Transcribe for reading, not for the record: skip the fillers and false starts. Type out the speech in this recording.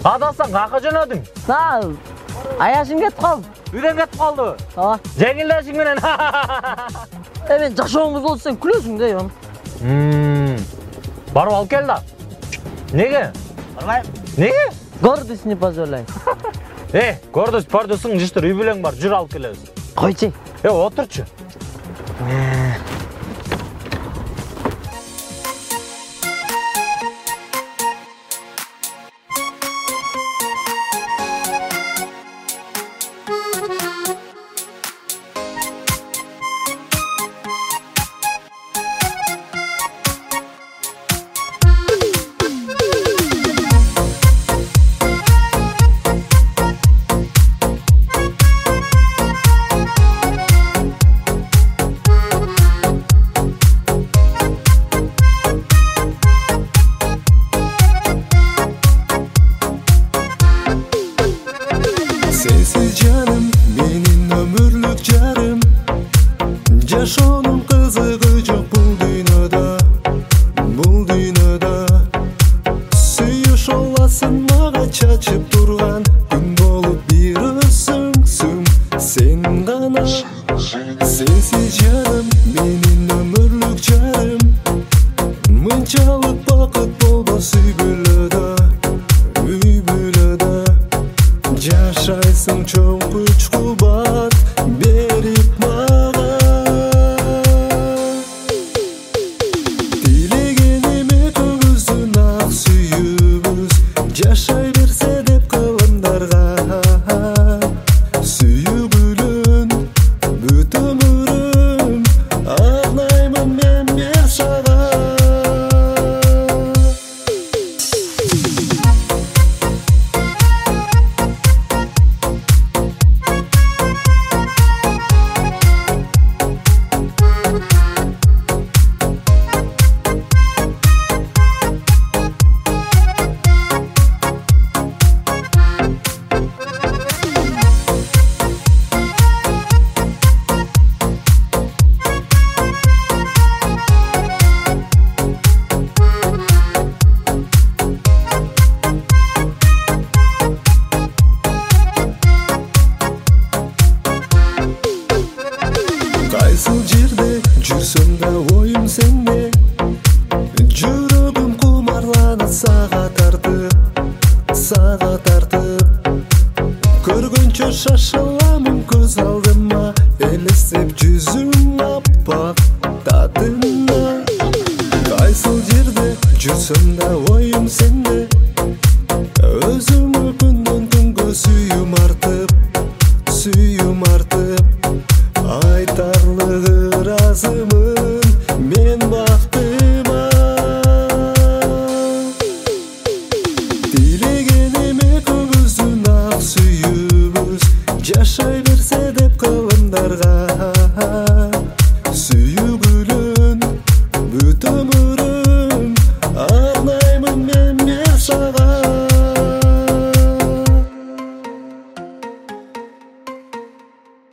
Адасаң кака жөнөдүң? Аяшым кетип калды. Үйдөн кетип калдыбы? Ооба. Жеңилдешиң менен. Мен жашооңуз болсо сен күлөсүң да, Jon. Барып алып кел да. Неге? Барбайм. Неге? Гордость не позволяет. Гордость пардусуң жыштыр, үй бүлөң бар, жүр алып келебиз. Койчу. Отурчу. Sensiz canım, benim ömürlük carım. Yaşonun kızığı çok bu dünyada, bu dünyada. Suyuş olasın mağa çaçıp durgan, gün bolup bir ısınsın sen gana. Sensiz canım, benim ömürlük carım. Mınçalık bakıp bolbos uy bülöda, uy bülöda. Yaşaysın çok güç kubat berip mağa. Dilegenime tөгүздүн ак сүйүүбүз жашай берсе деп кылымдарга. Сүйүү гүлүн бүт өмүрүм арнаймын мен бир сага. Кайсыл жерде жүрсөм да оюм сенде. Жүрөгүм кумарланат сага тартып. Көргөнчө шашыламын көз алдыма, элестеп жүзүң аппак татына. Кайсыл жерде жүрсөм да оюм сенде.